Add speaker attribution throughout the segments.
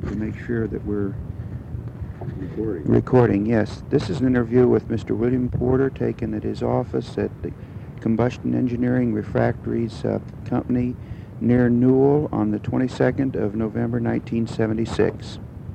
Speaker 1: to make sure that we're
Speaker 2: Recording.
Speaker 1: recording. Yes, this is an interview with Mr. William Porter taken at his office at the Combustion Engineering Refractories Company near Newell on the 22nd of November 1976.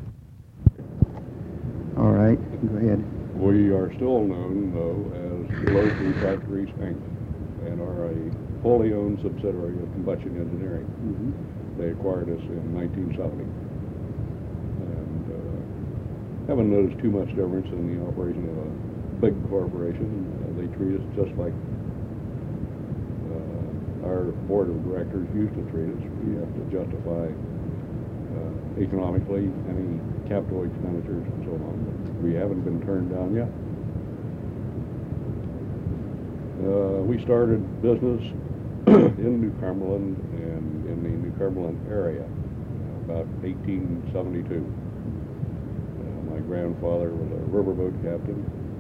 Speaker 1: All right, go ahead.
Speaker 2: We are still known, though, as Globe Refractories, Inc., and are a wholly owned subsidiary of Combustion Engineering. They acquired us in 1970. And haven't noticed too much difference in the operation of a big corporation. They treat us just like our board of directors used to treat us. We have to justify economically any capital expenditures and so on. But we haven't been turned down yet. We started business in New Cumberland and in the New Cumberland area about 1872. My grandfather was a riverboat captain,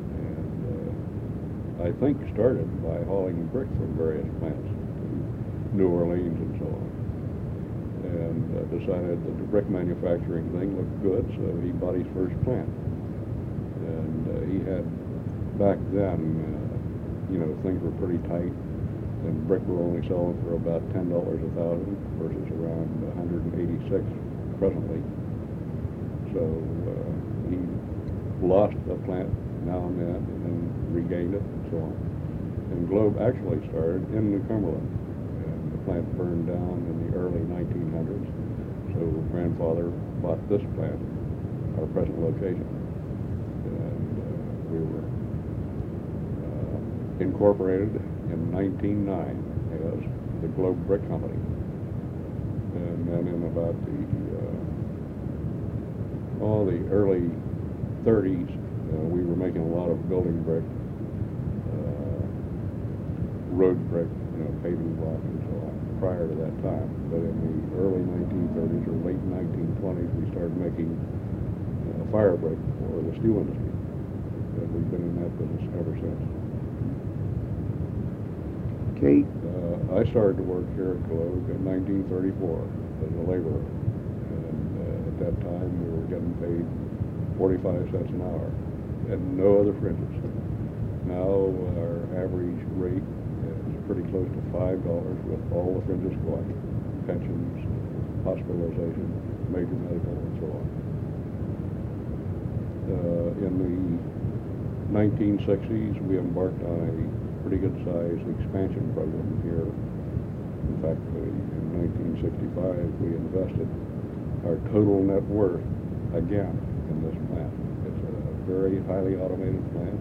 Speaker 2: and I think started by hauling brick from various plants to New Orleans and so on, and decided that the brick manufacturing thing looked good, so he bought his first plant. And he had, back then, things were pretty tight, and brick were only selling for about $10 a thousand versus around 186 presently. So he lost a plant now and then and regained it and so on. And Globe actually started in New Cumberland, and the plant burned down in the early 1900s. So grandfather bought this plant, our present location, and we were incorporated in 1909 as the Globe Brick Company. And then in about the early 30s, we were making a lot of building brick, road brick, paving block and so on, prior to that time. But in the early 1930s or late 1920s, we started making fire brick for the steel industry. And we've been in that business ever since.
Speaker 1: Okay.
Speaker 2: I started to work here at Globe in 1934 as a laborer, and at that time we were getting paid 45 cents an hour and no other fringes. Now our average rate is pretty close to $5 with all the fringes going, pensions, hospitalization, major medical, and so on. In the 1960s, we embarked on a pretty good-sized expansion program here. In fact, in 1965, we invested our total net worth again in this plant. It's a very highly automated plant.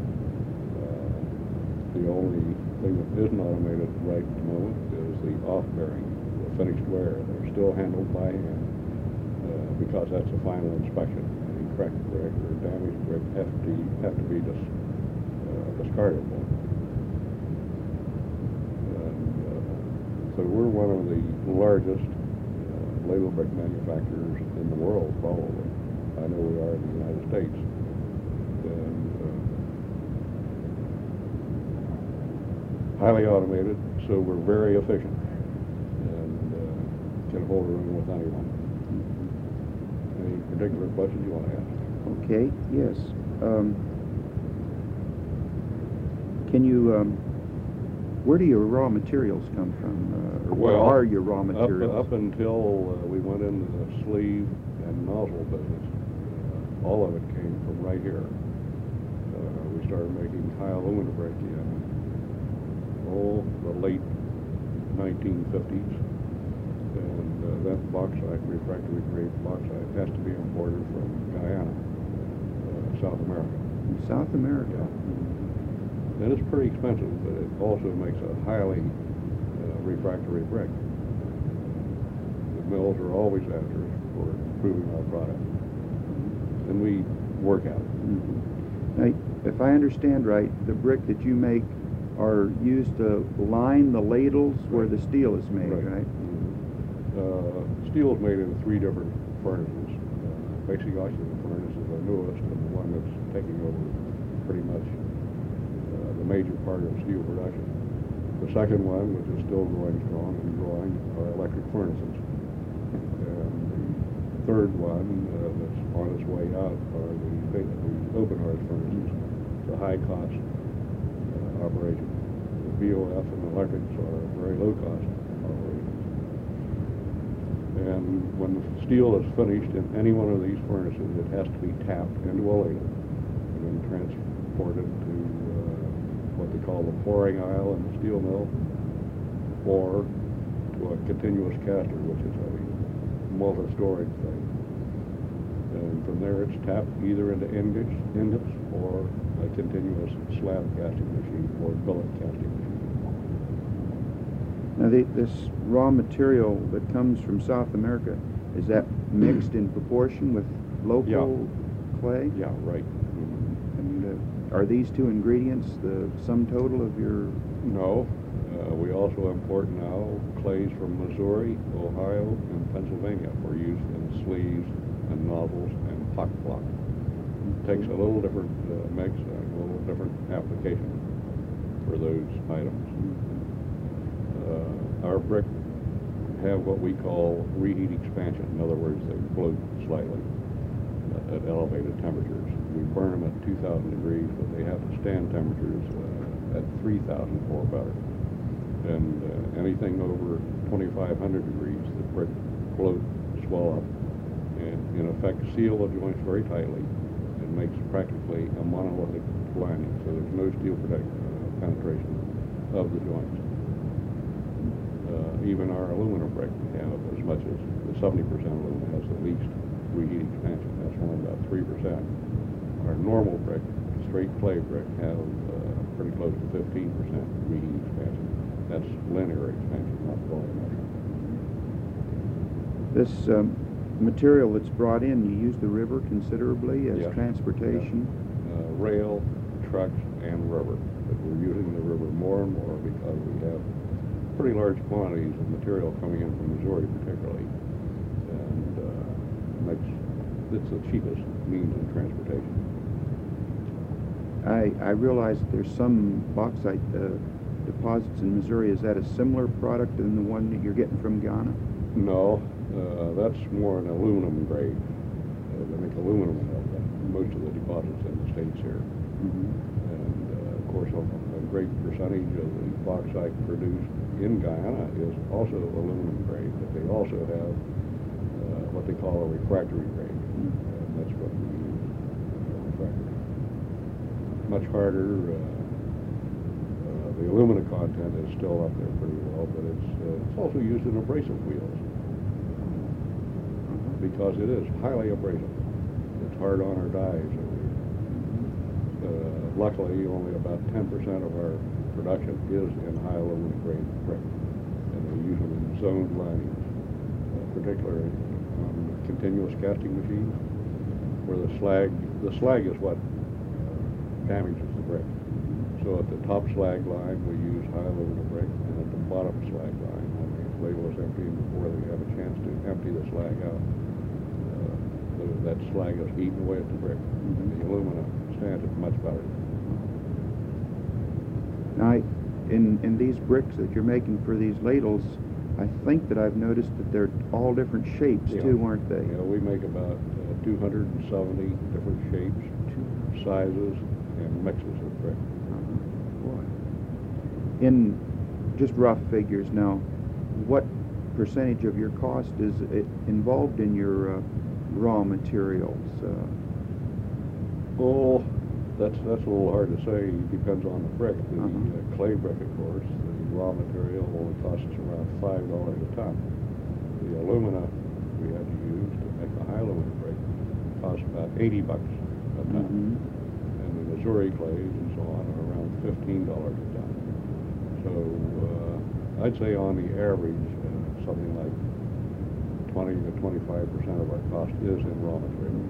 Speaker 2: The only thing that isn't automated right at the moment is the off-bearing, the finished wear. They're still handled by hand because that's a final inspection. Any cracked brick or damaged brick have to be discarded. So we're one of the largest label brick manufacturers in the world, probably. I know we are in the United States. And highly automated, so we're very efficient and can hold our own with anyone. Any particular questions you want to ask?
Speaker 1: Okay, yes. Can you, where do your raw materials come from? Or where are your raw materials?
Speaker 2: Up until we went into the sleeve and nozzle business, all of it came from right here. We started making high aluminum brick in the late 1950s. And that bauxite, refractory grade bauxite, has to be imported from Guyana, South America.
Speaker 1: South America?
Speaker 2: Yeah. And it's pretty expensive, but it also makes a highly refractory brick. The mills are always after us for improving our product, and we work at it.
Speaker 1: Now, if I understand right, the brick that you make are used to line the ladles where the steel is made, right?
Speaker 2: Steel is made in 3 different furnaces. Basic oxygen furnace is the newest and the one that's taking over pretty much the major part of steel production. The second one, which is still going strong and growing, are electric furnaces. And the third one that's on its way out are the open hearth furnaces. It's a high-cost operation. The BOF and electrics are very low-cost operations. And when the steel is finished in any one of these furnaces, it has to be tapped into a ladle and then transported to what they call the pouring aisle in the steel mill, or to a continuous caster, which is a multi-storage thing. And from there it's tapped either into ingots or a continuous slab casting machine or billet casting machine.
Speaker 1: Now, this raw material that comes from South America, is that mixed in proportion with local clay?
Speaker 2: Yeah, right.
Speaker 1: And are these two ingredients the sum total of your...
Speaker 2: No. We also import now clays from Missouri, Ohio, and Pennsylvania for use in sleeves and nozzles and puck block. Takes a little different mix and a little different application for those items. Our brick have what we call reheat expansion. In other words, they float slightly at elevated temperatures. We burn them at 2,000 degrees, but they have to stand temperatures at 3,000 or better. And anything over 2,500 degrees, the brick float, swell up, and in effect seal the joints very tightly and makes practically a monolithic lining, so there's no steel penetration of the joints. Even our aluminum brick have as much as the 70% aluminum has the least reheat expansion. That's only about 3%. Our normal brick, straight clay brick, have pretty close to 15% reheat expansion. That's linear expansion, not volumetric.
Speaker 1: This material that's brought in, you use the river considerably as transportation?
Speaker 2: Yeah. Rail, trucks, and rubber. But we're using the river more and more because we have pretty large quantities of material coming in from Missouri particularly, and it's the cheapest means of transportation.
Speaker 1: I realize that there's some bauxite deposits in Missouri. Is that a similar product than the one that you're getting from Ghana?
Speaker 2: No, that's more an aluminum grade. They make aluminum out of that, most of the deposits in the States here. And of course, a great percentage of the bauxite produced in Guyana is also aluminum grade, but they also have what they call a refractory grade, and that's what we use, refractory. Much harder. The alumina content is still up there pretty well, but it's also used in abrasive wheels because it is highly abrasive. It's hard on our dies. Luckily, only about 10% of our production is in high aluminum grade brick, and we use them in zoned linings, particularly on continuous casting machines, where the slag is what damages the brick. So at the top slag line, we use high aluminum brick, and at the bottom slag line, when the ladle is emptying before they have a chance to empty the slag out, that slag is eaten away at the brick, and the alumina stands it much better.
Speaker 1: Now, in these bricks that you're making for these ladles, I think that I've noticed that they're all different shapes too, aren't they?
Speaker 2: Yeah, we make about 270 different shapes, sizes, and mixes of brick.
Speaker 1: In just rough figures now, what percentage of your cost is involved in your raw materials?
Speaker 2: That's a little hard to say. It depends on the brick. The clay brick, of course, the raw material only costs us around $5 a ton. The alumina we had to use to make a high aluminum brick costs about $80 a ton. And the Missouri clays and so on are around $15 a ton. So I'd say on the average, something like 20 to 25% of our cost is in raw materials.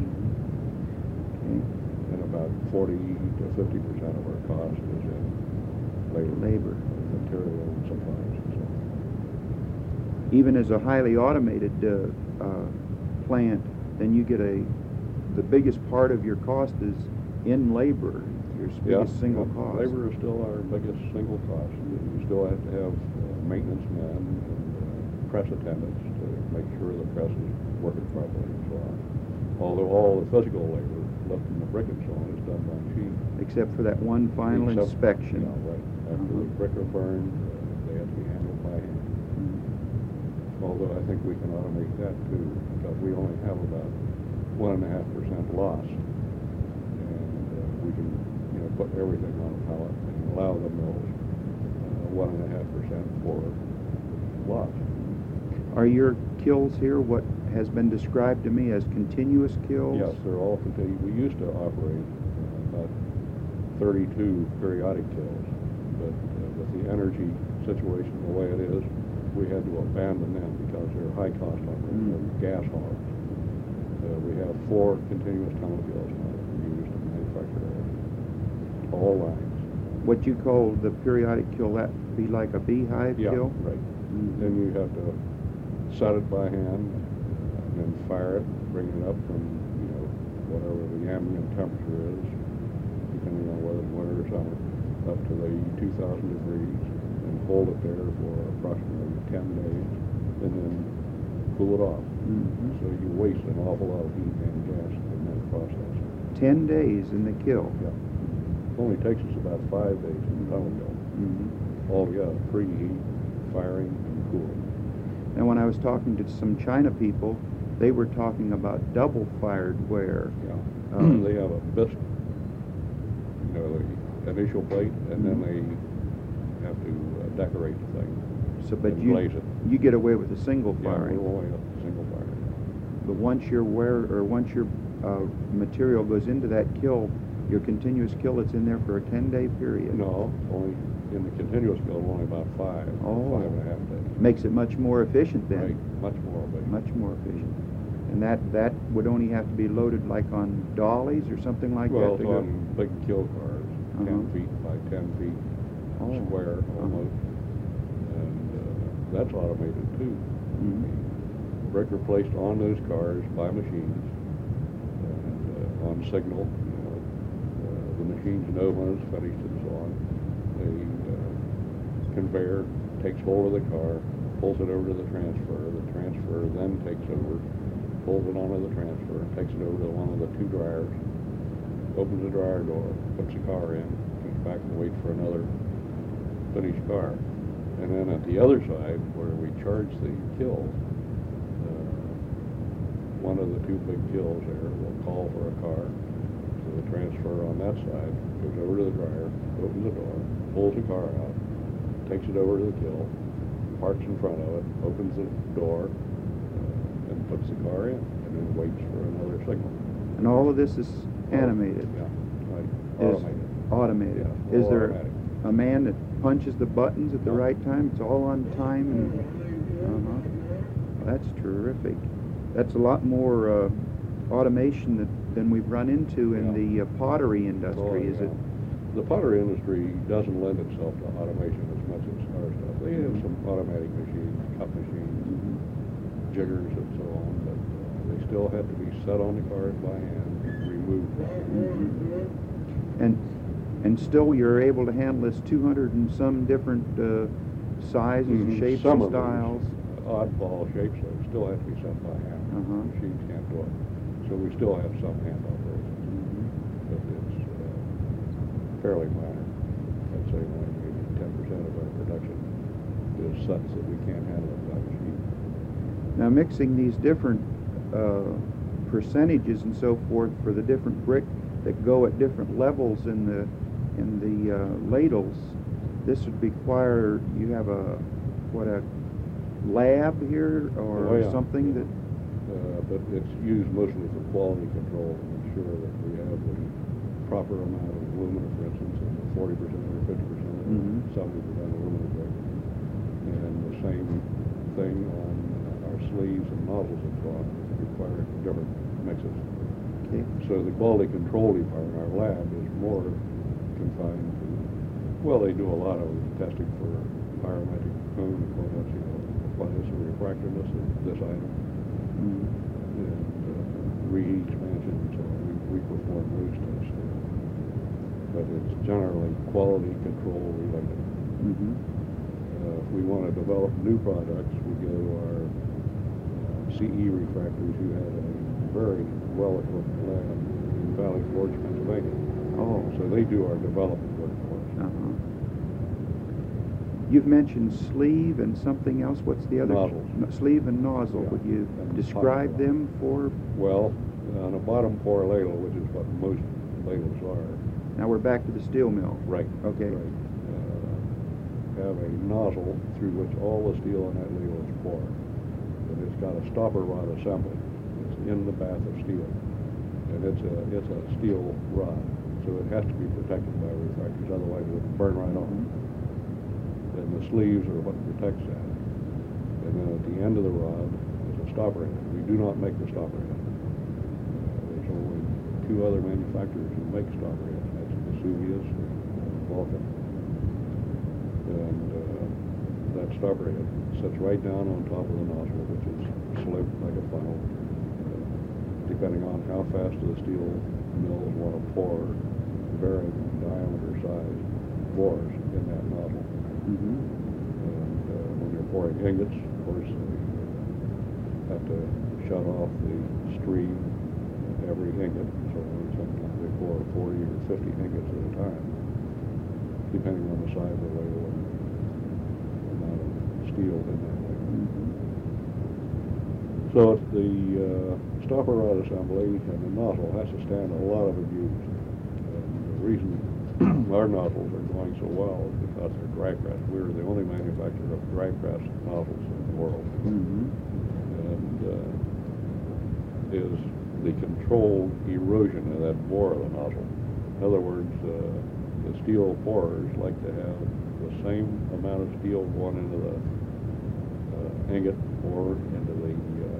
Speaker 2: And about 40 to 50% of our cost is in labor, material, and supplies, and so on.
Speaker 1: Even as a highly automated plant, then you get the biggest part of your cost is in labor, your biggest single cost.
Speaker 2: Labor is still our biggest single cost. You still have to have maintenance men and press attendants to make sure the press is working properly and so on. Although all the physical labor, lifting the brick and so on, is done by machine.
Speaker 1: Except for that one final
Speaker 2: Except-
Speaker 1: inspection.
Speaker 2: Yeah, right. After the brick are burned, they have to be handled by hand. Although I think we can automate that too, because we only have about 1.5% loss. And we can, put everything on a pallet and allow the mills 1.5% for loss.
Speaker 1: Are your kills here what has been described to me as continuous kills?
Speaker 2: Yes, they're all continued. We used to operate about 32 periodic kills, but with the energy situation the way it is, we had to abandon them because they're high cost operators, they're gas hogs. We have 4 continuous tunnel kills now that we use to manufacture all lines.
Speaker 1: What you call the periodic kill, that be like a beehive kill?
Speaker 2: Right. Then you have to set it by hand, and then fire it, bring it up from, whatever the ambient temperature is, depending on whether it's winter or summer, up to the 2,000 degrees, and hold it there for approximately 10 days, and then cool it off. So you waste an awful lot of heat and gas in that process.
Speaker 1: 10 days in the kill?
Speaker 2: Yeah. It only takes us about 5 days in the tunnel mill. Altogether, preheat, firing, and cooling.
Speaker 1: Now, when I was talking to some China people, they were talking about double-fired where...
Speaker 2: Yeah. They have a bisque, the initial plate, and then they have to decorate the thing.
Speaker 1: So, but
Speaker 2: and glaze it.
Speaker 1: you get away with a single firing.
Speaker 2: Yeah, we're only a single firing.
Speaker 1: But once your material goes into that kill, your continuous kill, it's in there for a 10-day period.
Speaker 2: No, only in the continuous kill, only about 5.5 days.
Speaker 1: Makes it much more efficient then.
Speaker 2: Right, much more efficient.
Speaker 1: Much more efficient. And that would only have to be loaded like on dollies or something like
Speaker 2: well,
Speaker 1: that?
Speaker 2: Well, it's on big kill cars, 10 feet by 10 feet square almost. And that's automated too. The brick are placed on those cars by machines and on signal. The machines know when it's finished and so on. The conveyor takes hold of the car, pulls it over to the transfer. The transfer then takes over, pulls it onto the transfer, takes it over to one of the 2 dryers, opens the dryer door, puts the car in, comes back and waits for another finished car. And then at the other side, where we charge the kills, one of the 2 big kills there will call for a car. So the transfer on that side goes over to the dryer, opens the door, pulls the car out, takes it over to the kill, parks in front of it, opens the door, and puts the car in, and then waits for another signal.
Speaker 1: And all of this is animated?
Speaker 2: Yeah, right. Automated.
Speaker 1: Automated.
Speaker 2: Yeah,
Speaker 1: is there
Speaker 2: automatic.
Speaker 1: a man that punches the buttons at the right time? It's all on time? That's terrific. That's a lot more automation than we've run into in the pottery industry, is it?
Speaker 2: The pottery industry doesn't lend itself to automation as much as our stuff. They have some automatic machines, cup machines, jiggers and so on, but they still have to be set on the cars by hand and removed.
Speaker 1: And still you're able to handle this 200 and some different sizes, shapes,
Speaker 2: some
Speaker 1: and styles.
Speaker 2: Oddball shapes, they still have to be set by hand. Machines can't do it. So we still have some hand operations. But it's fairly minor. I'd say only maybe 10% of our production is such that we can't handle it by machine.
Speaker 1: Now, mixing these different percentages and so forth for the different brick that go at different levels in the ladles, this would require you have a lab here or something that.
Speaker 2: But it's used mostly for quality control to make sure that we have the proper amount of aluminum, for instance, in the 40% or 50% or 70% aluminum brick. And the same thing on our sleeves and nozzles and so on, require different mixes.
Speaker 1: Okay.
Speaker 2: So the quality control department, our lab, is more confined to, well, they do a lot of testing for pyrometric cone equivalence, what is the refractiveness of this item, and reheat expansion and so on. We perform those tests. But it's generally quality control related. If we want to develop new products, we go to our CE Refractories, who had a very well-equipped lab in Valley Forge, Pennsylvania.
Speaker 1: Oh.
Speaker 2: So they do our development work for us.
Speaker 1: Uh-huh. You've mentioned sleeve and something else. What's the other?
Speaker 2: Nozzles.
Speaker 1: Sleeve and nozzle.
Speaker 2: Yeah.
Speaker 1: Would you
Speaker 2: And
Speaker 1: describe
Speaker 2: pocket
Speaker 1: them for?
Speaker 2: Well, on a bottom pour ladle, which is what most ladles are.
Speaker 1: Now we're back to the steel mill.
Speaker 2: Right.
Speaker 1: Okay.
Speaker 2: Right. Have a nozzle through which all the steel in that ladle is poured. And it's got a stopper rod assembly. It's in the bath of steel. And it's a steel rod. So it has to be protected by refractors, otherwise it would burn right off. And the sleeves are what protects that. And then at the end of the rod is a stopper head. We do not make the stopper head. There's only two other manufacturers who make stopper heads. That's Vesuvius and Vulcan. And that stopper head sits right down on top of the nozzle, which is slipped like a funnel. Depending on how fast the steel mills want to pour varying diameter size bores in that nozzle.
Speaker 1: Mm-hmm.
Speaker 2: And when you're pouring ingots, of course, you have to shut off the stream at every ingot. So sometimes they pour 40 or 50 ingots at a time, depending on the size of the ladle and the amount of steel in that ladle.
Speaker 1: Mm-hmm.
Speaker 2: So the stopper rod assembly and the nozzle has to stand a lot of abuse. And the reason our nozzles are going so well is because they're dry press. We're the only manufacturer of dry press nozzles in the world.
Speaker 1: Mm-hmm.
Speaker 2: And is the controlled erosion of that bore of the nozzle. In other words, the steel pourers like to have the same amount of steel going into the ingot or into the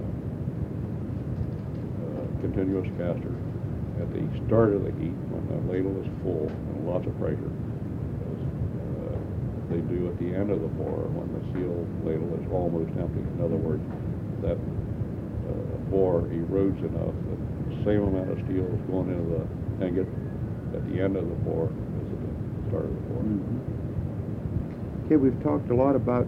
Speaker 2: continuous caster at the start of the heat when the ladle is full and lots of pressure, as they do at the end of the pour when the steel ladle is almost empty. In other words, that bore erodes enough that the same amount of steel is going into the ingot at the end of the pour as at the start of the pour.
Speaker 1: Mm-hmm. Okay, we've talked a lot about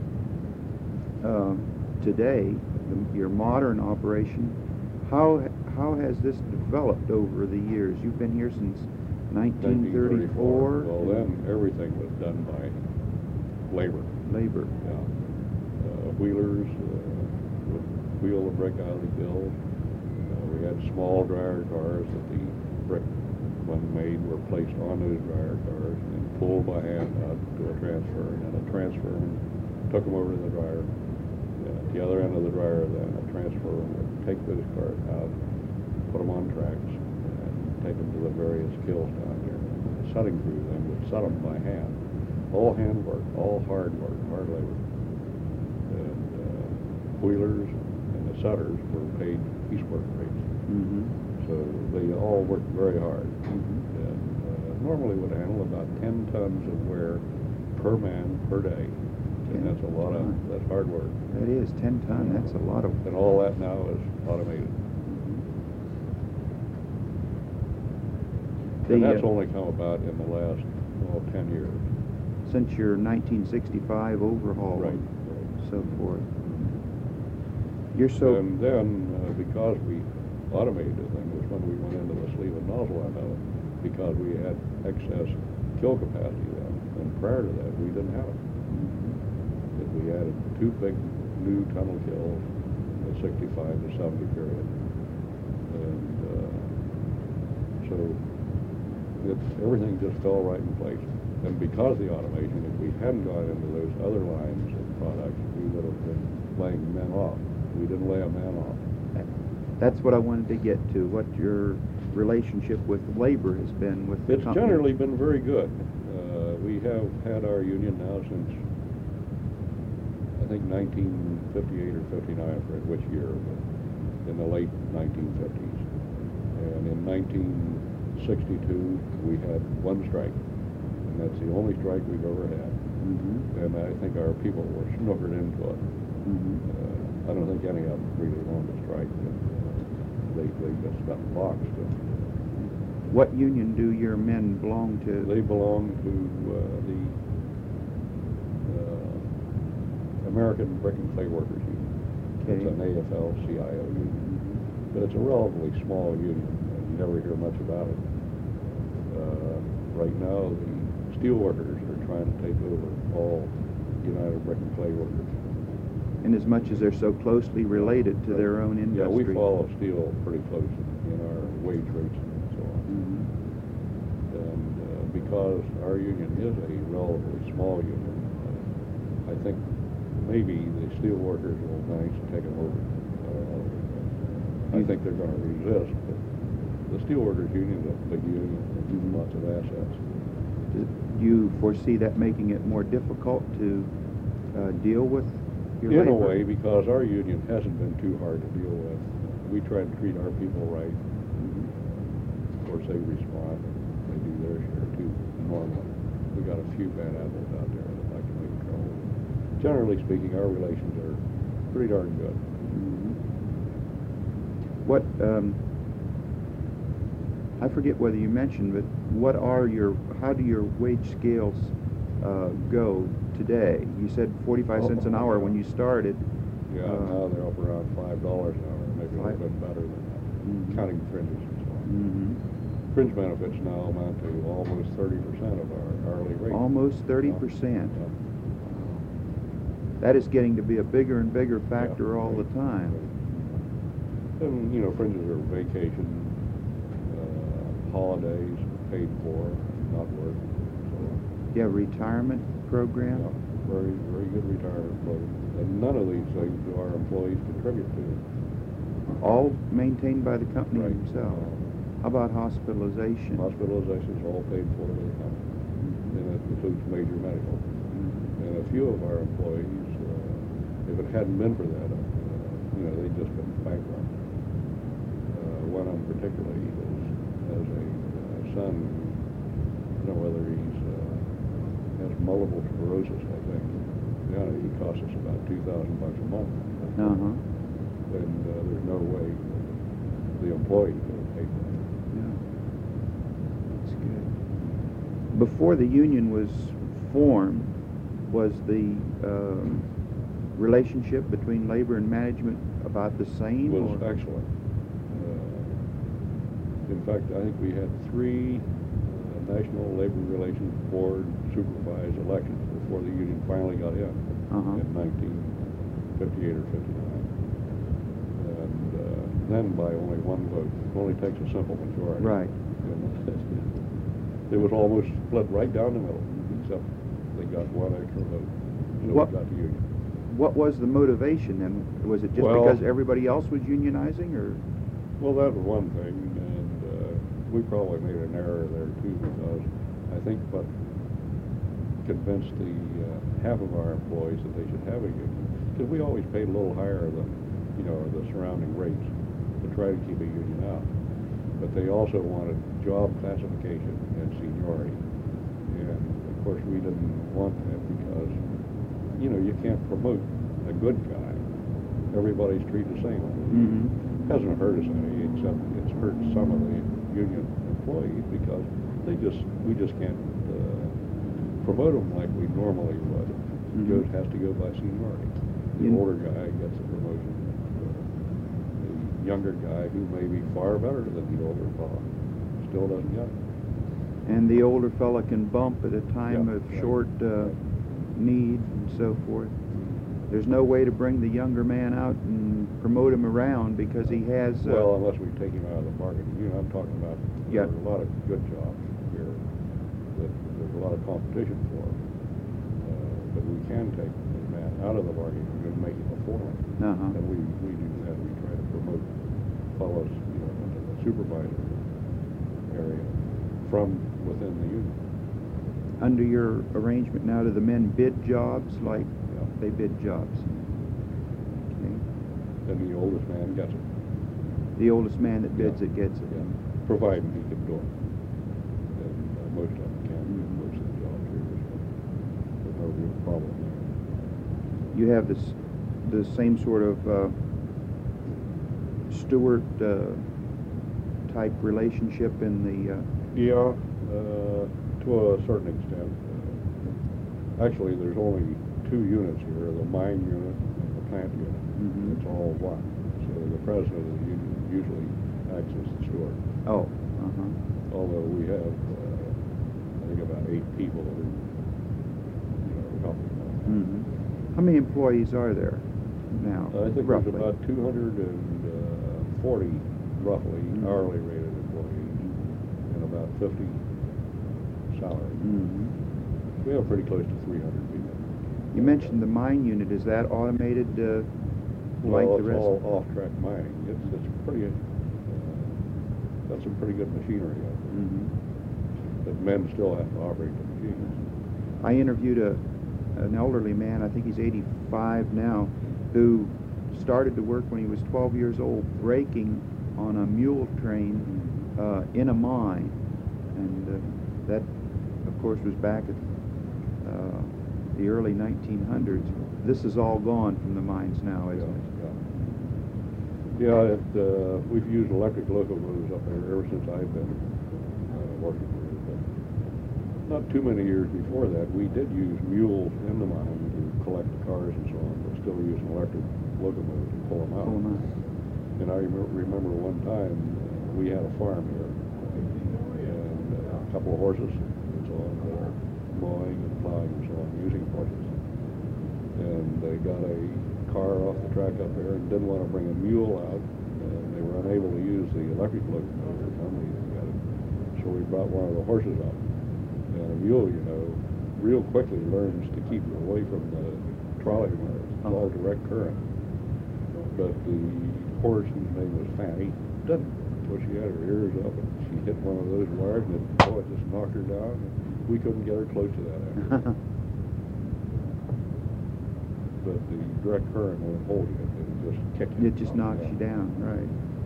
Speaker 1: today, your modern operation. How has this developed over the years? You've been here since 1934.
Speaker 2: Well, then everything was done by labor.
Speaker 1: Labor.
Speaker 2: Yeah. Wheelers would wheel the brick out of the kiln. We had small dryer cars that the brick, when made, were placed on those dryer cars and pulled by hand out to a transfer. And a transferman took them over to the dryer. At the other end of the dryer, then a transferman would take those cars out, put them on tracks, and take them to the various kilns down here. The setting crew then would set them by hand. All hand work, all hard work, hard labor. And wheelers and the setters were paid piecework rates.
Speaker 1: Mm-hmm.
Speaker 2: So they all worked very hard.
Speaker 1: Mm-hmm.
Speaker 2: And normally would handle about 10 tons of wear per man per day. And that's a lot of, that's hard work.
Speaker 1: That is 10 ton. That's a lot of.
Speaker 2: And all that now is automated. And that's only come about in the last 10 years.
Speaker 1: Since your 1965 overhaul
Speaker 2: Right.
Speaker 1: and so forth. You're so.
Speaker 2: And then, because we automated the thing, was when we went into the sleeve and nozzle end of it, because we had excess kill capacity then. And prior to that, we didn't have it. We added two big new tunnel kilns in the 65 to 70 period. And so everything just fell right in place. And because of the automation, if we hadn't gone into those other lines of products, we would have been laying men off. We didn't lay a man off.
Speaker 1: That's what I wanted to get to, what your relationship with labor has been with the
Speaker 2: It's
Speaker 1: company.
Speaker 2: generally been very good. We have had our union now since, I think, 1958 or 59, I forget which year, but in the late 1950s. And in 1962, we had one strike, and that's the only strike we've ever had.
Speaker 1: Mm-hmm.
Speaker 2: And I think our people were snookered into it.
Speaker 1: Mm-hmm.
Speaker 2: I don't think any of them really wanted to strike. They just got boxed.
Speaker 1: What union do your men belong to?
Speaker 2: They belong to the American Brick and Clay Workers Union.
Speaker 1: Okay.
Speaker 2: It's an AFL-CIO union, but it's a relatively small union. You never hear much about it. Right now, the steel workers are trying to take over all United Brick and Clay workers.
Speaker 1: And as much as they're so closely related to their own industry.
Speaker 2: Yeah, we follow steel pretty closely in our wage rates and so on. And because our union is a relatively small union, I think maybe the steel workers will manage to take them over. I think they're going to resist, but the steelworkers union is a big union with lots of assets.
Speaker 1: Do you foresee that making it more difficult to deal with your labor?
Speaker 2: In a way, because our union hasn't been too hard to deal with. We try to treat our people right. Of course, they respond. They do their share, too, normally. We got a few bad apples out there that like to make trouble. Generally speaking, our relations are pretty darn good.
Speaker 1: What, I forget whether you mentioned, but how do your wage scales go today? You said 45 cents an hour when you started.
Speaker 2: Yeah, now they're up around $5 an hour, maybe a little bit better than that, counting fringes and so on. Fringe benefits now amount to almost 30% of our hourly rate.
Speaker 1: Almost 30%. That is getting to be a bigger and bigger factor all the time.
Speaker 2: And, you know, fringes are vacation, holidays, paid for, not work. So,
Speaker 1: you have a retirement program?
Speaker 2: Yeah, very, very good retirement program. And none of these things do our employees contribute to.
Speaker 1: All maintained by the company
Speaker 2: Right.
Speaker 1: themselves. How about hospitalization?
Speaker 2: Hospitalization is all paid for by the company, and it includes major medical. And a few of our employees, if it hadn't been for that, you know, they'd just been bankrupt. One of them particularly has a son, I don't know whether has multiple sclerosis, I think. Yeah, he costs us about $2,000 a month. And there's no way the employee could pay for that.
Speaker 1: Yeah. That's good. Before the union was formed, was the relationship between labor and management about the same?
Speaker 2: It was excellent. In fact, I think we had 3 National Labor Relations Board supervised elections before the union finally got in 1958 or 59. And then by only 1 vote. It only takes a simple majority.
Speaker 1: Right.
Speaker 2: It was almost split right down the middle, except they got 1 extra vote. So we got the union.
Speaker 1: What was the motivation then? Was it just because everybody else was unionizing, or?
Speaker 2: Well, that was one thing, and we probably made an error there too, because I think what convinced the half of our employees that they should have a union, because we always paid a little higher than, you know, the surrounding rates to try to keep a union out. But they also wanted job classification and seniority, and of course we didn't want that because, you know, you can't promote a good guy. Everybody's treated the same. It hasn't hurt us any, except it's hurt some of the union employees because we just can't promote them like we normally would. It has to go by seniority. The older guy gets a promotion. The younger guy, who may be far better than the older fellow, still doesn't get it.
Speaker 1: And the older fella can bump at a time of short need and so forth. There's no way to bring the younger man out and promote him around because he has...
Speaker 2: well, unless we take him out of the market. You know, I'm talking about there are a lot of good jobs here that there's a lot of competition for. But we can take the man out of the market and make him a foreman. And we do that. We try to promote fellows, you know, into the supervisor area from within the union.
Speaker 1: Under your arrangement now, do the men bid jobs like they bid jobs? Okay.
Speaker 2: And the oldest man gets it.
Speaker 1: The oldest man that bids it gets it.
Speaker 2: Yeah. Providing he can do it. And most of them can do most of the jobs here. There's no real problem there.
Speaker 1: You have the same sort of steward type relationship in the...
Speaker 2: to a certain extent. Actually, there's only 2 units here, the mine unit and the plant unit.
Speaker 1: Mhm.
Speaker 2: It's all one. So the president of the union usually acts as the steward.
Speaker 1: Oh, uh-huh.
Speaker 2: Although we have, I think, about 8 people who, help me out.
Speaker 1: Mhm. How many employees are there now,
Speaker 2: I think
Speaker 1: roughly?
Speaker 2: there's about 240, roughly, hourly rated employees, and about 50 salary.
Speaker 1: Mhm.
Speaker 2: We have pretty close to 300 people.
Speaker 1: You mentioned the mine unit. Is that automated like
Speaker 2: Well,
Speaker 1: the
Speaker 2: it's
Speaker 1: rest?
Speaker 2: all off-track mining. It's pretty, got some pretty good machinery out there.
Speaker 1: Mhm.
Speaker 2: But men still have to operate the machines.
Speaker 1: I interviewed an elderly man, I think he's 85 now, who started to work when he was 12 years old, braking on a mule train in a mine. And that, of course, was back at the early 1900s. This is all gone from the mines now, isn't it?
Speaker 2: Yeah, we've used electric locomotives up there ever since I've been working here. But not too many years before that, we did use mules in the mine to collect the cars and so on, but still use an electric locomotive to pull them out. And I remember one time we had a farm here, and a couple of horses and so on that are mowing and plowing and so on, using horses. And they got a car off the track up there and didn't want to bring a mule out, and they were unable to use the electric locomotive. Somebody got it. So we brought one of the horses up. And a mule, real quickly learns to keep away from the trolley wires. It's all direct current. But the horse, whose name was Fanny, didn't. So she had her ears up and she hit one of those wires and it just knocked her down. And we couldn't get her close to that after. But the direct current won't hold you. It just kicks you.
Speaker 1: It just knocks you down, right.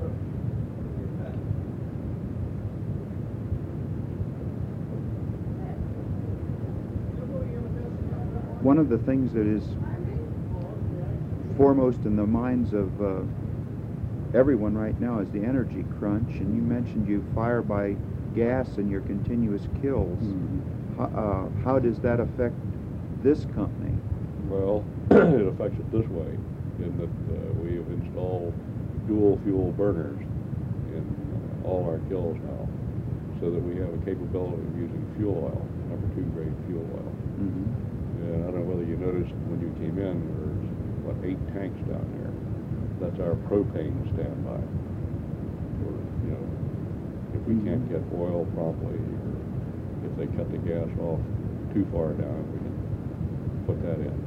Speaker 1: One of the things that is foremost in the minds of everyone right now is the energy crunch, and you mentioned you fire by gas in your continuous kills.
Speaker 2: Mm-hmm.
Speaker 1: How does that affect this company?
Speaker 2: Well, it affects it this way, in that we have installed dual fuel burners in all our kilns now, so that we have a capability of using fuel oil, number 2 grade fuel oil.
Speaker 1: Mm-hmm.
Speaker 2: And I don't know whether you noticed when you came in, there's 8 tanks down there. That's our propane standby. If we can't get oil promptly, or if they cut the gas off too far down, we can put that in.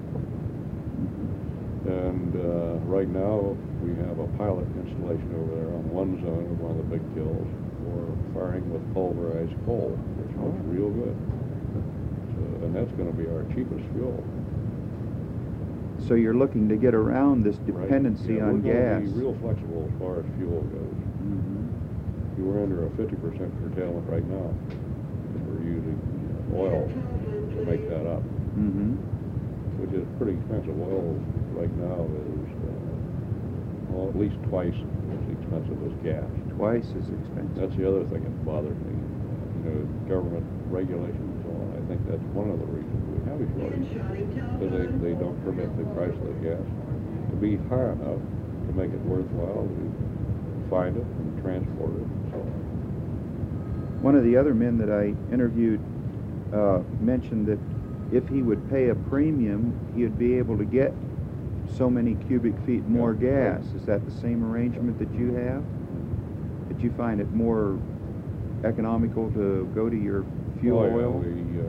Speaker 2: And right now, we have a pilot installation over there on one zone of one of the big kilns for firing with pulverized coal, which looks real good. And that's going to be our cheapest fuel.
Speaker 1: So you're looking to get around this dependency on gas.
Speaker 2: We're going to be real flexible as far as fuel goes.
Speaker 1: Mm-hmm.
Speaker 2: We're under a 50% curtailment right now. We're using oil to make that up, which is pretty expensive. Oil right now is at least twice as expensive as gas.
Speaker 1: Twice as expensive.
Speaker 2: That's the other thing that bothers me. Government regulations and so on. I think that's one of the reasons we have a shortage. Because they don't permit the price of the gas to be high enough to make it worthwhile to find it and transport it and so on.
Speaker 1: One of the other men that I interviewed mentioned that if he would pay a premium, he would be able to get so many cubic feet more gas. Is that the same arrangement that you have? Did you find it more economical to go to your fuel oil?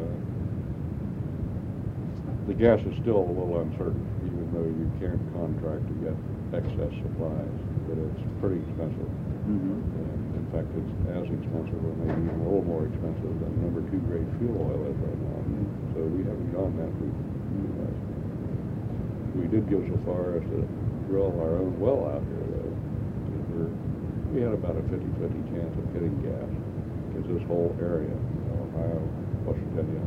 Speaker 2: The gas is still a little uncertain, even though you can't contract to get excess supplies, but it's pretty expensive.
Speaker 1: Mm-hmm.
Speaker 2: And in fact, it's as expensive, or maybe even a little more expensive than number 2 grade fuel oil is right now. So we haven't gone that route. We did go so far as to drill our own well out here, though. We had about a 50-50 chance of getting gas, because this whole area, Ohio, West Virginia,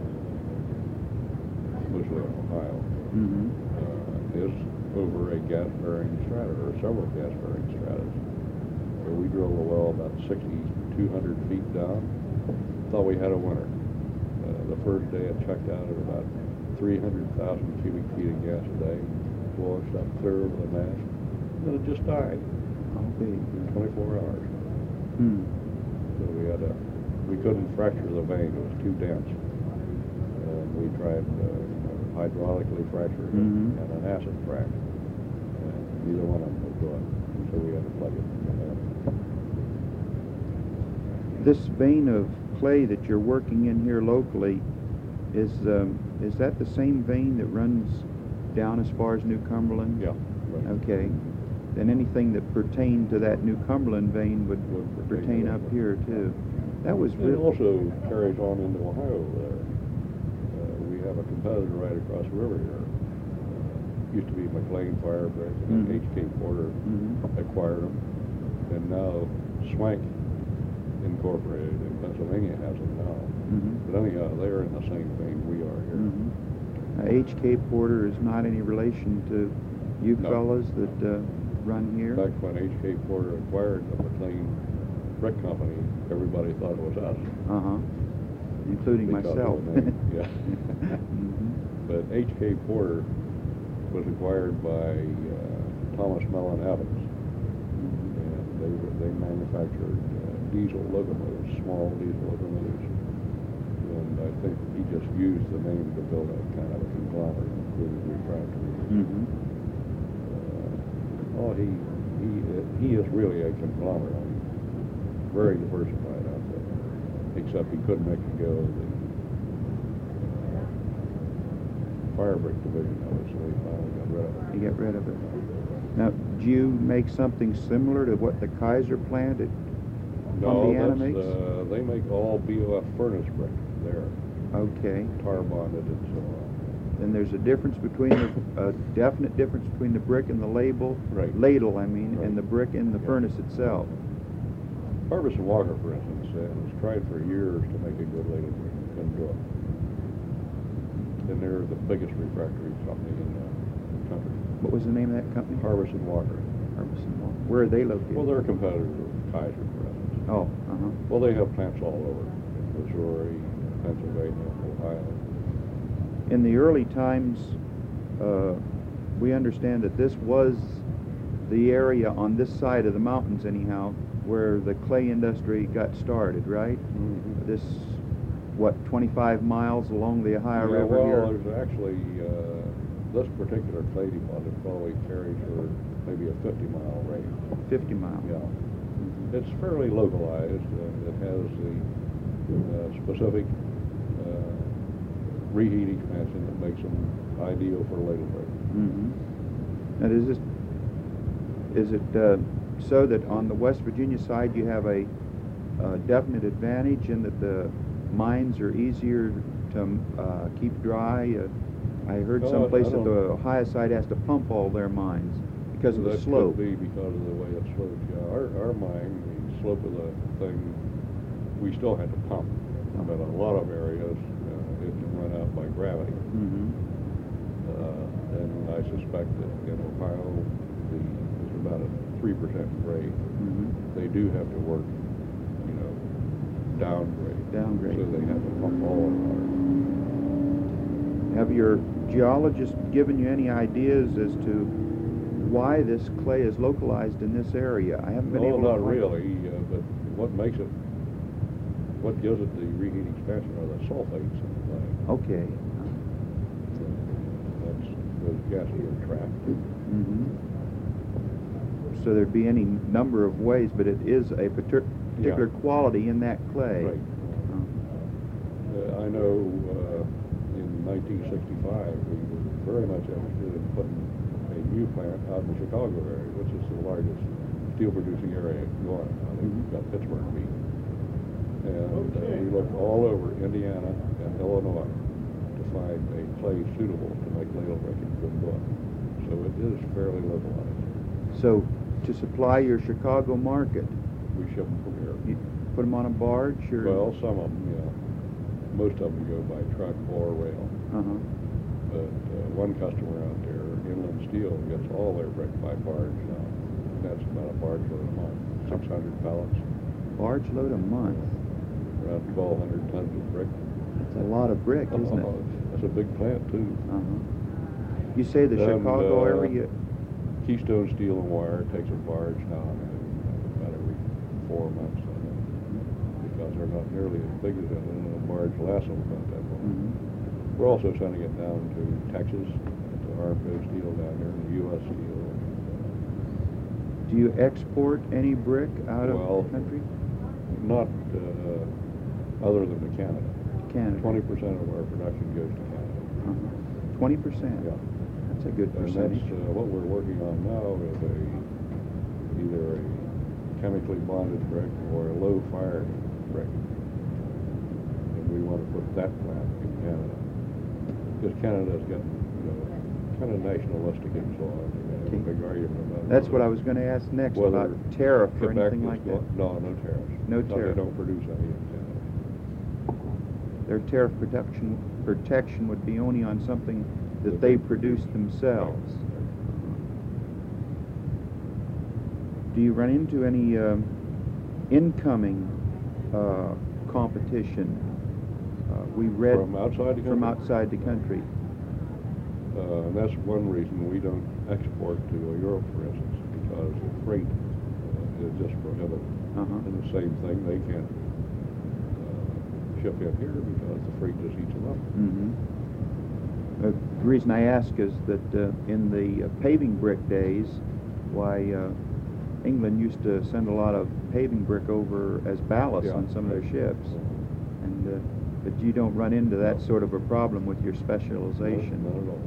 Speaker 2: mostly Ohio, is over a gas-bearing strata, or several gas-bearing stratas. So we drilled a well about 6,200 feet down. Thought we had a winner. The first day it checked out at about 300,000 cubic feet of gas a day. washed up clear over the mast, and it just died
Speaker 1: Okay.
Speaker 2: in 24 hours.
Speaker 1: Hmm.
Speaker 2: So we couldn't fracture the vein; it was too dense. We tried hydraulically fracturing it
Speaker 1: Mhm.
Speaker 2: and an acid frac, and neither one of them was doing. So we had to plug it.
Speaker 1: This vein of clay that you're working in here locally, is that the same vein that runs down as far as New Cumberland?
Speaker 2: Yeah. Right.
Speaker 1: Okay. Then anything that pertained to that New Cumberland vein would pertain up here too. That was
Speaker 2: It
Speaker 1: really
Speaker 2: also carries on into Ohio there. We have a competitor right across the river here. Used to be McLean Fire Brick, and then H.K. Porter acquired them. And now Swank Incorporated in Pennsylvania has them now. But anyhow, they're in the same vein we are here.
Speaker 1: H.K. Porter is not any relation to you
Speaker 2: No.
Speaker 1: fellas that run here?
Speaker 2: In fact, when H.K. Porter acquired the McLean Brick Company, everybody thought it was us.
Speaker 1: Including
Speaker 2: because of
Speaker 1: myself.
Speaker 2: the name. Yeah. But H.K. Porter was acquired by Thomas Mellon Evans, and they manufactured diesel locomotives, small diesel locomotives, and I think he just used the name to build a kind of a conglomerate, including refractories. He is really a conglomerate. Very diversified outfit, except he couldn't make it go the fire brick division of it, so he finally got rid of it.
Speaker 1: You get rid of it. Now, do you make something similar to what the Kaiser plant at Columbiana makes?
Speaker 2: They make all BOF furnace brick there,
Speaker 1: Okay.
Speaker 2: tar bonded and so on.
Speaker 1: Then there's a difference between a definite difference between the brick and the ladle,
Speaker 2: Right.
Speaker 1: and the brick in the
Speaker 2: Yeah.
Speaker 1: furnace itself.
Speaker 2: Harbison Walker, for instance, has tried for years to make a good ladle brick. Couldn't do it. And they're the biggest refractory company in the country.
Speaker 1: What was the name of that company?
Speaker 2: Harbison Walker.
Speaker 1: Harbison Walker. Where are they located?
Speaker 2: Well, they're competitors of Kaiser, for instance.
Speaker 1: Oh,
Speaker 2: Well, they have plants all over, in Missouri, Pennsylvania, Ohio.
Speaker 1: In the early times, we understand that this was the area on this side of the mountains, anyhow, where the clay industry got started, right? This, 25 miles along the Ohio River
Speaker 2: well,
Speaker 1: here?
Speaker 2: there's actually, this particular clay deposit probably carries for maybe a 50-mile range.
Speaker 1: 50 miles.
Speaker 2: Yeah. It's fairly localized, and it has the specific reheat expansion that makes them ideal for ladle brick.
Speaker 1: Now, is it so that on the West Virginia side you have a definite advantage in that the mines are easier to keep dry? I heard someplace that the Ohio side has to pump all their mines because of the slope.
Speaker 2: That could be because of the way it slopes. Yeah, our mine, the slope of the thing, we still had to pump, but a lot of areas it can run out by gravity. And I suspect that in Ohio, there's about a 3% grade. They do have to work, downgrade.
Speaker 1: Downgrade.
Speaker 2: So they have to pump all the water.
Speaker 1: Have your geologists given you any ideas as to why this clay is localized in this area? I haven't been able to
Speaker 2: not
Speaker 1: find
Speaker 2: really, but what gives it the reheat expansion are the sulfates in the clay.
Speaker 1: Okay.
Speaker 2: That's those gases are trapped.
Speaker 1: So there'd be any number of ways, but it is a particular quality in that clay.
Speaker 2: Right. I know in 1965 we were very much interested in putting a new plant out in the Chicago area, which is the largest steel producing area going. I think we've got Pittsburgh beat. And we looked all over Indiana and Illinois to find a clay suitable to make ladle brick and couldn't do it. So it is fairly localized.
Speaker 1: So to supply your Chicago market,
Speaker 2: We ship them from here.
Speaker 1: you put them on a barge or?
Speaker 2: Well, some of them, yeah. Most of them go by truck or rail. But one customer out there, Inland Steel, gets all their brick by barge now. And that's about a barge load a month, 600 pallets,
Speaker 1: Barge load a month.
Speaker 2: around 1,200 tons of brick.
Speaker 1: That's a lot of brick, isn't it?
Speaker 2: That's a big plant, too.
Speaker 1: You say the
Speaker 2: And,
Speaker 1: Chicago area.
Speaker 2: Keystone Steel and Wire takes a barge down about every 4 months, I think, because they're not nearly as big as that, and a barge lasts them about that long.
Speaker 1: Mhm.
Speaker 2: We're also sending it down to Texas, to Armco Steel down there, and U.S. Steel.
Speaker 1: Do you export any brick out
Speaker 2: Well,
Speaker 1: of the country?
Speaker 2: Not other than to Canada.
Speaker 1: Canada.
Speaker 2: 20% of our production goes to Canada.
Speaker 1: 20%.
Speaker 2: Yeah.
Speaker 1: That's a good
Speaker 2: And
Speaker 1: percentage.
Speaker 2: that's what we're working on now is either a chemically bonded brick or a low fire brick. And we want to put that plant in Canada. Because Canada's getting, kind of nationalistic and so on. They have a big argument about it.
Speaker 1: That's what I was going to ask next,
Speaker 2: Whether
Speaker 1: about tariff or
Speaker 2: Quebec
Speaker 1: anything
Speaker 2: is
Speaker 1: like that.
Speaker 2: No tariffs.
Speaker 1: No
Speaker 2: They
Speaker 1: tariff.
Speaker 2: don't produce any in Canada.
Speaker 1: Their tariff protection would be only on something that they produce themselves. Do you run into any incoming competition? We read
Speaker 2: From outside the country?
Speaker 1: From outside the country.
Speaker 2: And that's one reason we don't export to Europe, for instance, because the freight is just prohibited. And the same thing, they can't ship in here because the freight just eats them up.
Speaker 1: The reason I ask is that in the paving brick days, why England used to send a lot of paving brick over as ballast on some of their ships, and but you don't run into that sort of a problem with your specialization.
Speaker 2: Not at all.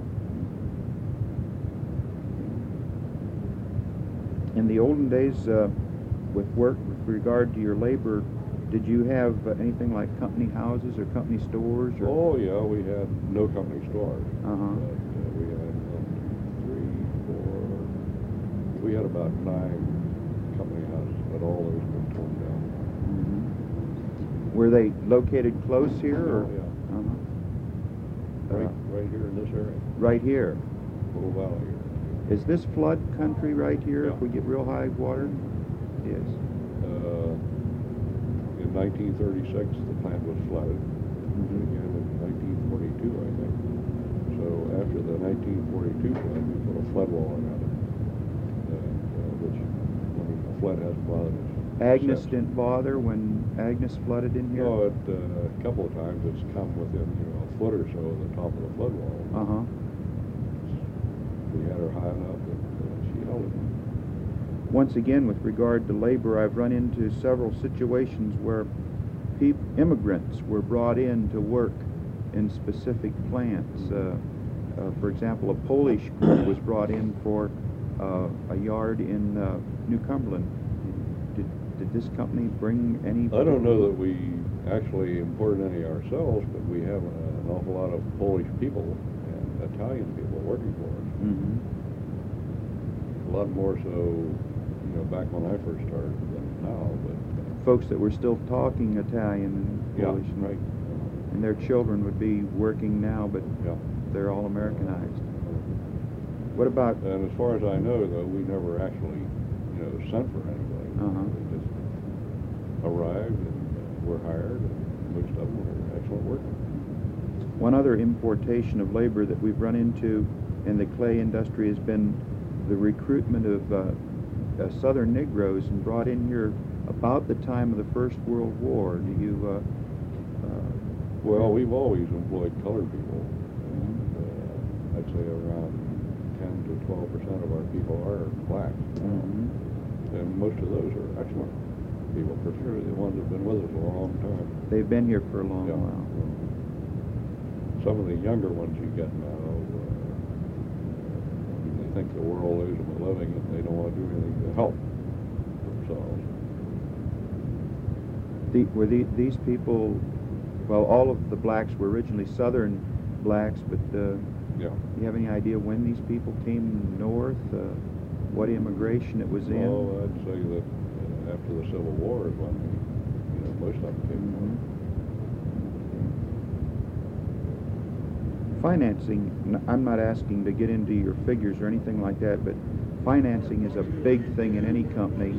Speaker 1: In the olden days, with regard to your labor, did you have anything like company houses or company stores? Or?
Speaker 2: Oh yeah, we had no company stores.
Speaker 1: Uh-huh.
Speaker 2: But, we had 1, 2, 3, 4. We had about 9 company houses, but all those have been torn down.
Speaker 1: Were they located close here? Or?
Speaker 2: Yeah. Right here in this area.
Speaker 1: Right here.
Speaker 2: Little valley here.
Speaker 1: Is this flood country right here
Speaker 2: Yeah.
Speaker 1: if we get real high water? It is.
Speaker 2: In 1936, the plant was flooded. Again in 1942, I think. So after the 1942 flood, we put a flood wall around it, which, the flood hasn't bothered us.
Speaker 1: Agnes didn't bother when Agnes flooded in here?
Speaker 2: No, a couple of times it's come within, a foot or so of the top of the flood wall. We had her high enough that she held it.
Speaker 1: Once again, with regard to labor, I've run into several situations where immigrants were brought in to work in specific plants. For example, a Polish group was brought in for a yard in New Cumberland. Did this company bring any?
Speaker 2: I don't know that we actually imported any ourselves, but we have an awful lot of Polish people and Italian people working for us. A lot more so, back when I first started than now. But
Speaker 1: folks that were still talking Italian and Polish,
Speaker 2: right.
Speaker 1: And their children would be working now, but they're all Americanized. What about?
Speaker 2: And as far as I know, though, we never actually, sent for anybody. They just arrived and were hired, and most of them were excellent workers.
Speaker 1: One other importation of labor that we've run into in the clay industry has been the recruitment of Southern Negroes and brought in here about the time of the First World War. Do you?
Speaker 2: Well, we've always employed colored people. And, I'd say around 10 to 12% of our people are black. And most of those are excellent people, particularly the ones that have been with us a long time.
Speaker 1: They've been here for a long while.
Speaker 2: Some of the younger ones you get now, they think the world owes them a living and they don't want to do anything to help themselves.
Speaker 1: Were these people, well, all of the blacks were originally Southern blacks, but do you have any idea when these people came north? What immigration it was in?
Speaker 2: Well, I'd say that after the Civil War is when most of them came north.
Speaker 1: Financing, I'm not asking to get into your figures or anything like that, but financing is a big thing in any company.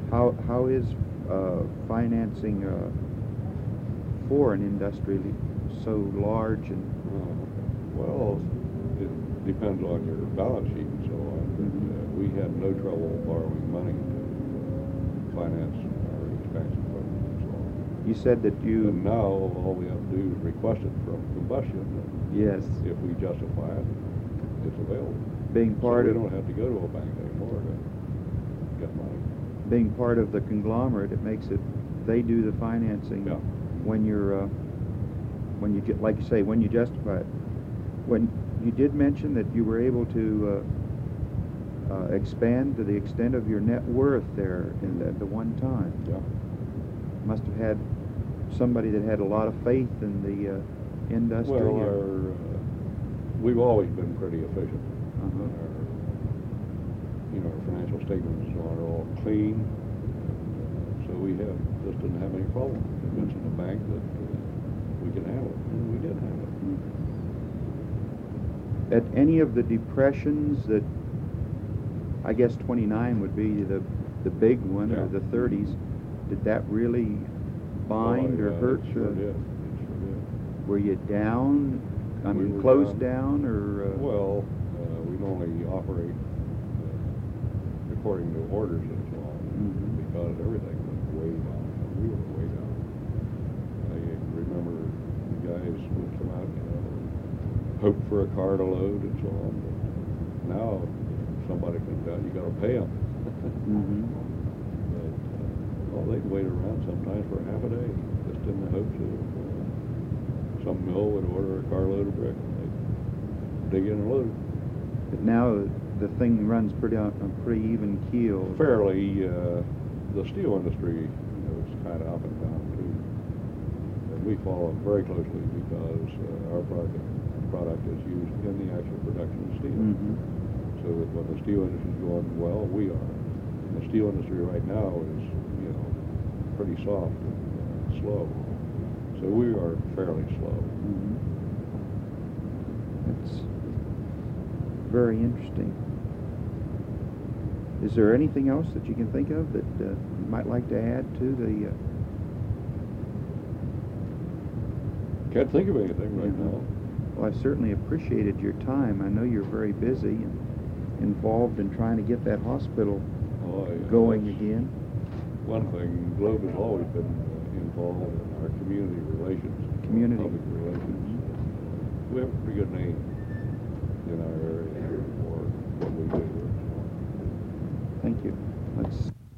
Speaker 1: How is financing for an industry so large and...
Speaker 2: Well, it depends on your balance sheet and so on. But, we had no trouble borrowing money to finance our expansion program and so on.
Speaker 1: You said that you...
Speaker 2: And now all we have to do is request it from combustion. And
Speaker 1: Yes.
Speaker 2: if we justify it, it's available.
Speaker 1: Being part
Speaker 2: so we
Speaker 1: of...
Speaker 2: don't have to go to a bank anymore to get money.
Speaker 1: Being part of the conglomerate, it makes it... They do the financing when you're... when you, like you say, when you justify it. When you did mention that you were able to expand to the extent of your net worth there at the one time.
Speaker 2: Yeah.
Speaker 1: Must have had somebody that had a lot of faith in the industry.
Speaker 2: Well, we've always been pretty efficient. Our financial statements are all clean. So we just didn't have any problem convincing the bank that we could handle it, and we did handle it.
Speaker 1: At any of the depressions that, I guess 29 would be the big one, or the 30s, did that really bind or hurt?
Speaker 2: It sure did. It sure did.
Speaker 1: Were you down? I mean,
Speaker 2: were
Speaker 1: closed down, or?
Speaker 2: Well, we'd only operate according to orders and so on, because everything was way down. We were way down. I remember the guys would come out, hope for a car to load and so on. But now, somebody comes out, you got to pay them. But, well, they'd wait around sometimes for half a day, just in the hopes of some mill would order a carload of brick, and they'd dig in and load.
Speaker 1: But now the thing runs pretty on a pretty even keel.
Speaker 2: Fairly, the steel industry, is kind of up and down too. And we follow it very closely because our product is used in the actual production of steel. So that when the steel industry is going well, we are. And the steel industry right now is, pretty soft and slow. So we are fairly slow.
Speaker 1: That's very interesting. Is there anything else that you can think of that you might like to add to the...
Speaker 2: Can't think of anything right now.
Speaker 1: Well, I certainly appreciated your time. I know you're very busy and involved in trying to get that hospital going again.
Speaker 2: One thing, Globe has always been involved in our community relations, public relations. We have a pretty good name in our area for what we do.
Speaker 1: Thank you. Let's